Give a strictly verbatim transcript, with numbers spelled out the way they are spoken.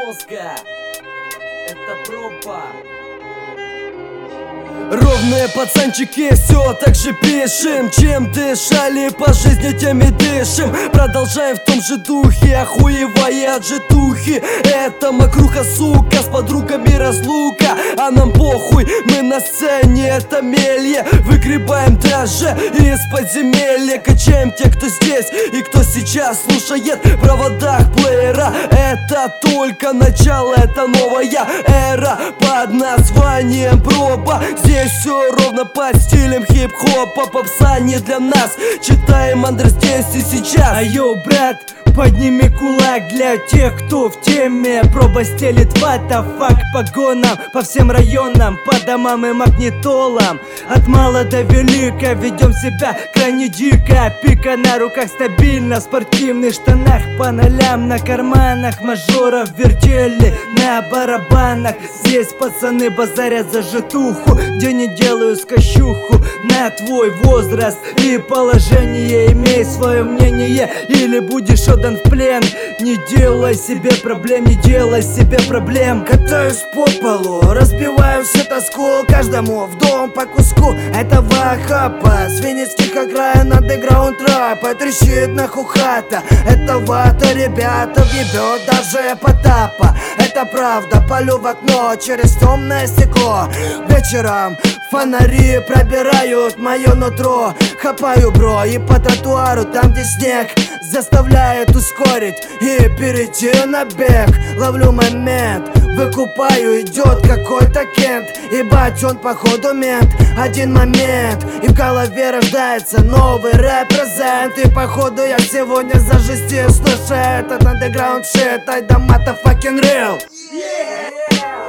мозга. Это проба. Ровные пацанчики, все так же пишем. Чем дышали по жизни, тем и дышим. Продолжаем в том же духе, охуевая от житухи. Это мокруха, сука, с подругами разлука. А нам похуй, мы на сцене, это мелье. Выгребаем даже из подземелья. Качаем тех, кто здесь и кто сейчас слушает в проводах плеера. Это только начало, это новая эра под названием проба. Здесь все ровно под стилем хип-хопа. Попса не для нас, читаем адрес здесь и сейчас. А йоу, брат, подними кулак для тех, кто в теме. Проба стелит what the fuck погонам по всем районам, по домам и магнитолам. От мала до велика ведем себя крайне дико. Пика на руках стабильно, в спортивных штанах по нолям, на карманах мажоров вертели на барабанах. Здесь пацаны базарят за житуху, где не делаю скощуху на твой возраст и положение. Имей свое мнение или будешь отдан в плен. Не делай себе проблем, не делай себе проблем. Катаюсь по полу, разбиваю всю тоску. Каждому в дом по куску этого хапа. С винницких окраин андеграунд рэпа трещит нахуй хата. Это вата, ребята, въебет даже Потапа. Это правда, палю в окно через темное стекло. Вечером фонари пробирают мое нутро. Хапаю, бро, и по тротуару, там где снег, заставляет ускорить и перейти на бег. Ловлю момент, выкупаю, идет какой-то кент. Ебать, он походу мент. Один момент, и в голове рождается новый репрезент. И походу я сегодня зажестил, слушай этот андеграунд шит. I the motherfucking real. Yeah!